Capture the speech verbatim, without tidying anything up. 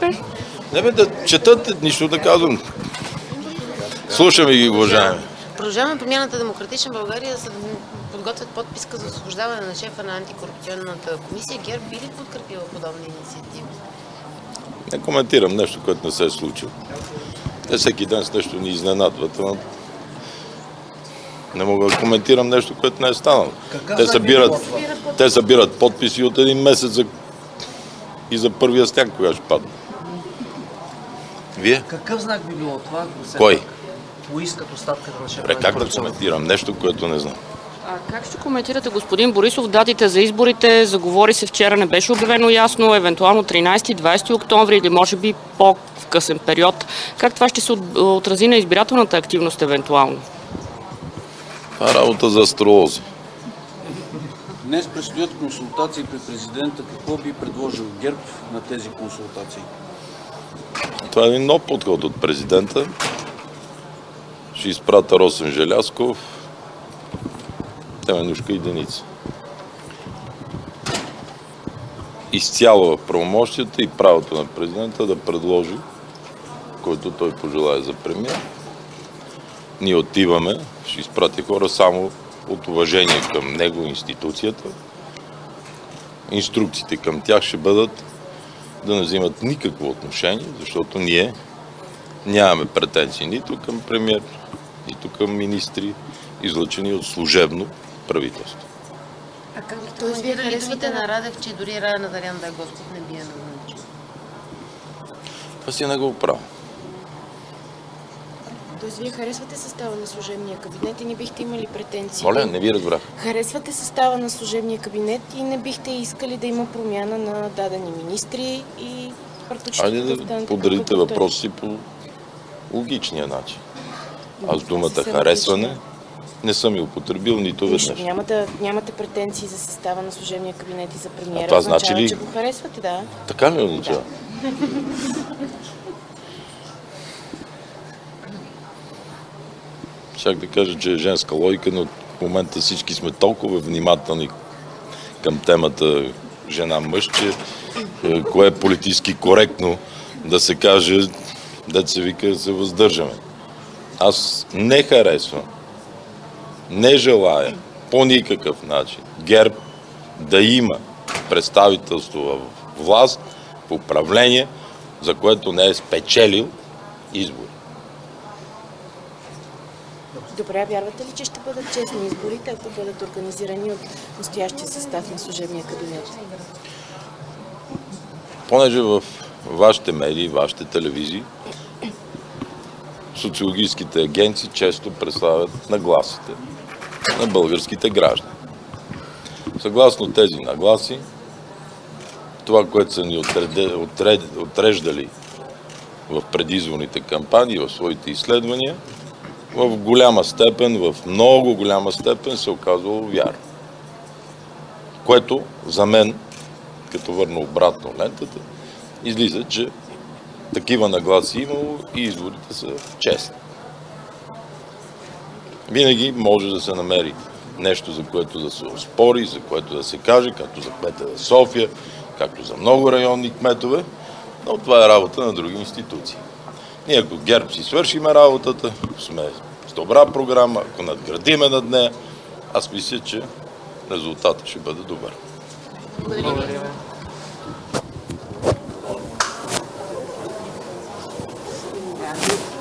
БСП? Не бе да четат, нищо да казвам. Слушаме ги, уважаеми. Продължаваме Промяната Демократична България за да подготвят подписка за освобождаване на шефа на антикорупционната комисия. ГЕРБ би ли подкрепила подобни инициативи? Не коментирам нещо, което не се е случило. Те всеки ден с нещо ни изненадват, но не мога да коментирам нещо, което не е станало. Те събират, те събират подписи от един месец за... и за първия сняг, кога ще падне. Вие? Какъв знак би било това? Кой? Поискат оставката на шефа. Добре, как да коментирам нещо, което не знам? А как ще коментирате, господин Борисов, датите за изборите? Заговори се вчера, не беше обявено ясно, евентуално тринайсети двайсети октомври или може би по-късен период. Как това ще се отрази на избирателната активност евентуално? Това е работа за астролози. Днес предстоят консултации при президента. Какво би предложил ГЕРБ на тези консултации? Това е един нов подход от президента. Ще изпрата Росен Желязков, Теменушка единица. Изцяло в правомощията и правото на президента да предложи, който той пожелае за премиер. Ние отиваме, ще изпрати хора само от уважение към него, институцията. Инструкциите към тях ще бъдат да не взимат никакво отношение, защото ние нямаме претенции нито към премиер, нито към министри, излъчени от служебно правителство. А как ви коментирали думите на Радев, че дори рая на Дарян да е Господ не би я назначил? Това си не го правя. Тоест, вие харесвате състава на служебния кабинет и не бихте имали претенции? Моля, не ви разбрах. Харесвате състава на служебния кабинет и не бихте искали да има промяна на дадени министри и Айде да подредите въпроси по логичния начин. Аз думата харесване не съм я употребил нито веднъж. Няма да, нямате претенции за състава на служебния кабинет и за премиера. А това значи ли... че го харесвате, да. Така ли означава? Да. Щях да кажа, че е женска логика, но в момента всички сме толкова внимателни към темата жена-мъж, че кое е политически коректно да се каже, дето се вика, да се въздържаме. Аз не харесвам, не желая по никакъв начин ГЕРБ да има представителство в власт, в управление, за което не е спечелил избори. Добре, вярвате ли, че ще бъдат честни изборите, ако бъдат организирани от настоящия състав на служебния кабинет? Понеже в вашите медии, вашите телевизии, социологическите агенции често представят нагласите на българските граждани. Съгласно тези нагласи, това, което са ни отреждали в предизборните кампании, в своите изследвания, в голяма степен, в много голяма степен се оказвало вярно. Което за мен, като върна обратно лентата, излиза, че такива нагласи имало и изборите са честни. Винаги може да се намери нещо, за което да се оспори, за което да се каже, както за кмета на София, както за много районни кметове, но това е работа на други институции. Ние ако ГЕРБ си свършиме работата, сме с добра програма, ако надградиме над нея, аз мисля, че резултатът ще бъде добър. Благодаря.